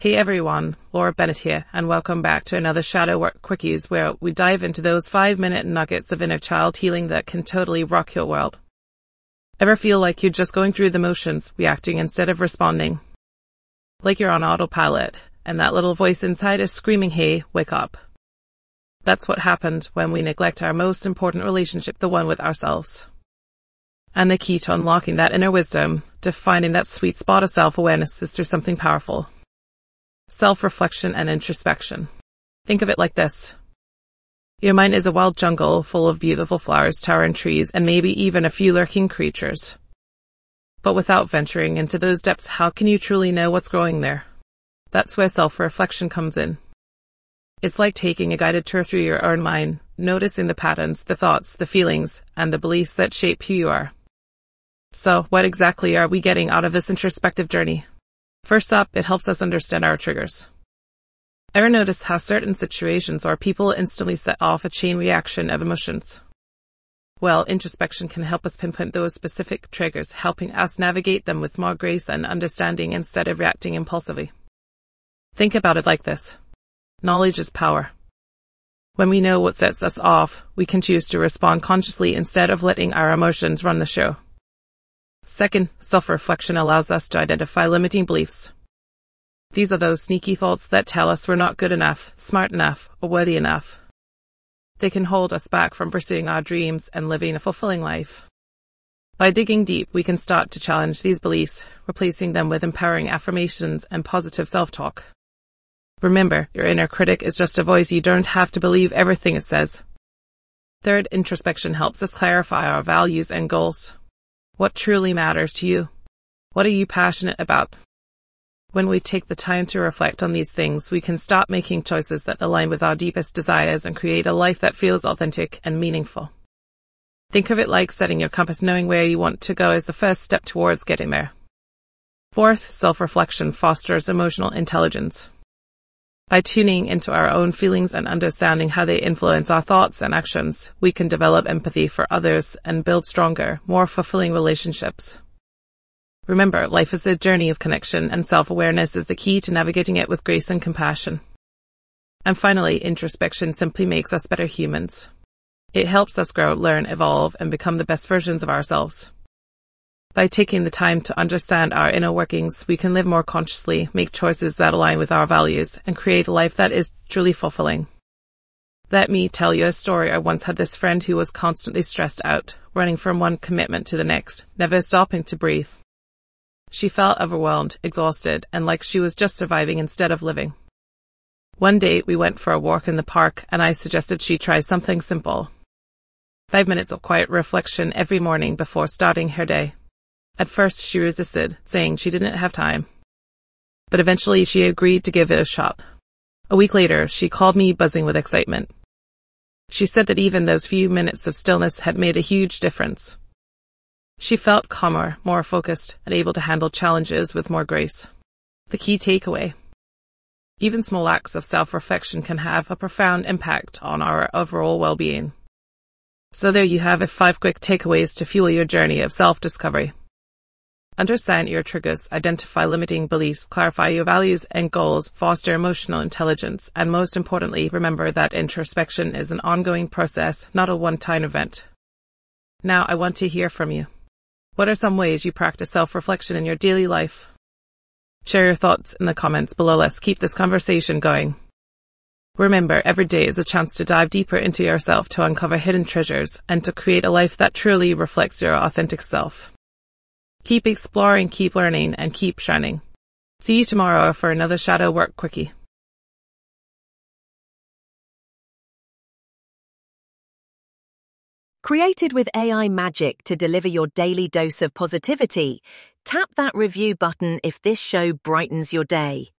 Hey everyone, Laura Bennett here, and welcome back to another Shadow Work Quickies where we dive into those 5-minute nuggets of inner child healing that can totally rock your world. Ever feel like you're just going through the motions, reacting instead of responding? Like you're on autopilot, and that little voice inside is screaming, hey, wake up. That's what happens when we neglect our most important relationship, the one with ourselves. And the key to unlocking that inner wisdom, to finding that sweet spot of self-awareness, is through something powerful. Self-reflection and introspection. Think of it like this. Your mind is a wild jungle full of beautiful flowers, towering trees, and maybe even a few lurking creatures. But without venturing into those depths, how can you truly know what's growing there? That's where self-reflection comes in. It's like taking a guided tour through your own mind, noticing the patterns, the thoughts, the feelings, and the beliefs that shape who you are. So, what exactly are we getting out of this introspective journey? First up, it helps us understand our triggers. Ever notice how certain situations or people instantly set off a chain reaction of emotions? Well, introspection can help us pinpoint those specific triggers, helping us navigate them with more grace and understanding instead of reacting impulsively. Think about it like this. Knowledge is power. When we know what sets us off, we can choose to respond consciously instead of letting our emotions run the show. Second, self-reflection allows us to identify limiting beliefs. These are those sneaky thoughts that tell us we're not good enough, smart enough, or worthy enough. They can hold us back from pursuing our dreams and living a fulfilling life. By digging deep, we can start to challenge these beliefs, replacing them with empowering affirmations and positive self-talk. Remember, your inner critic is just a voice. You don't have to believe everything it says. Third, introspection helps us clarify our values and goals. What truly matters to you? What are you passionate about? When we take the time to reflect on these things, we can stop making choices that align with our deepest desires and create a life that feels authentic and meaningful. Think of it like setting your compass. Knowing where you want to go is the first step towards getting there. Fourth, self-reflection fosters emotional intelligence. By tuning into our own feelings and understanding how they influence our thoughts and actions, we can develop empathy for others and build stronger, more fulfilling relationships. Remember, life is a journey of connection, and self-awareness is the key to navigating it with grace and compassion. And finally, introspection simply makes us better humans. It helps us grow, learn, evolve, and become the best versions of ourselves. By taking the time to understand our inner workings, we can live more consciously, make choices that align with our values, and create a life that is truly fulfilling. Let me tell you a story. I once had this friend who was constantly stressed out, running from one commitment to the next, never stopping to breathe. She felt overwhelmed, exhausted, and like she was just surviving instead of living. One day, we went for a walk in the park, and I suggested she try something simple. 5 minutes of quiet reflection every morning before starting her day. At first, she resisted, saying she didn't have time. But eventually, she agreed to give it a shot. A week later, she called me buzzing with excitement. She said that even those few minutes of stillness had made a huge difference. She felt calmer, more focused, and able to handle challenges with more grace. The key takeaway: even small acts of self-reflection can have a profound impact on our overall well-being. So there you have it, 5 quick takeaways to fuel your journey of self-discovery. Understand your triggers, identify limiting beliefs, clarify your values and goals, foster emotional intelligence, and most importantly, remember that introspection is an ongoing process, not a one-time event. Now, I want to hear from you. What are some ways you practice self-reflection in your daily life? Share your thoughts in the comments below. Let's keep this conversation going. Remember, every day is a chance to dive deeper into yourself, to uncover hidden treasures, and to create a life that truly reflects your authentic self. Keep exploring, keep learning, and keep shining. See you tomorrow for another Shadow Work Quickie. Created with AI magic to deliver your daily dose of positivity, tap that review button if this show brightens your day.